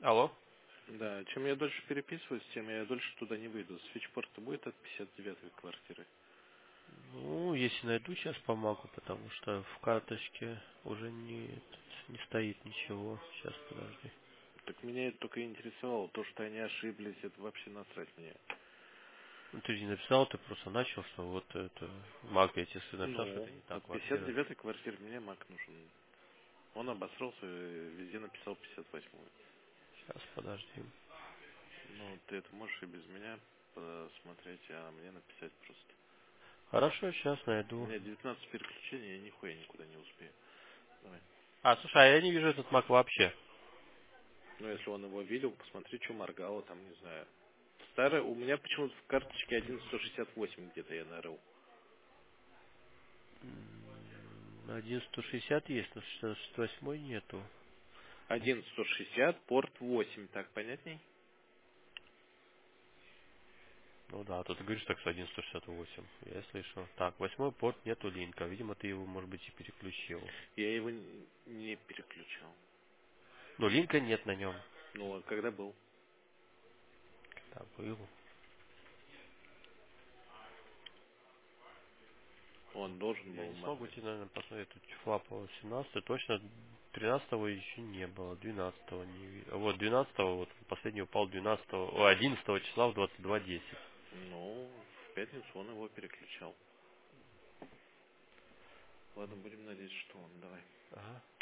Алло? Да, чем я дольше переписываюсь, тем я дольше туда не выйду. Свитчпорт будет от 59-й квартиры. Ну, если найду сейчас помогу, потому что в карточке уже не стоит ничего. Сейчас, подожди. Так меня это только интересовало. То, что они ошиблись, это вообще насрать мне. Ну, ты же не написал, ты просто начал, что вот это Мак, я тебе написал, что Ну, это не та от квартира. 59-й квартиры мне Мак нужен. Он обосрался, везде написал 58-ю. Сейчас, подожди. Ну, ты это можешь и без меня посмотреть, а мне написать просто. Хорошо, сейчас У найду. меня 19 переключений, я нихуя никуда не успею. Давай. А, слушай, а я не вижу этот Мак вообще. Ну, если он его видел, посмотри, что моргало, там, не знаю. Старый, у меня почему-то в карточке 11168 где-то я нарыл. 1.160 есть, но 68 нету. 11160, порт 8, так понятней? Ну да, тут ты говоришь так, что 1.168. Я слышу. Так, 8 порт нету линка. Видимо, ты его, может быть, и переключил. Я его не переключал. Но линка нет на нем. Ну, а когда был? Да, был. Он должен Я был не смогу моргать. тебе, наверное, посмотреть. Тут флапа 17, точно 13 еще не было, 12 не видел. Вот 12 вот последний упал 12, 11 числа в 22:10. Ну, в пятницу он его переключал. Ладно, будем надеяться, что он. Давай. Ага.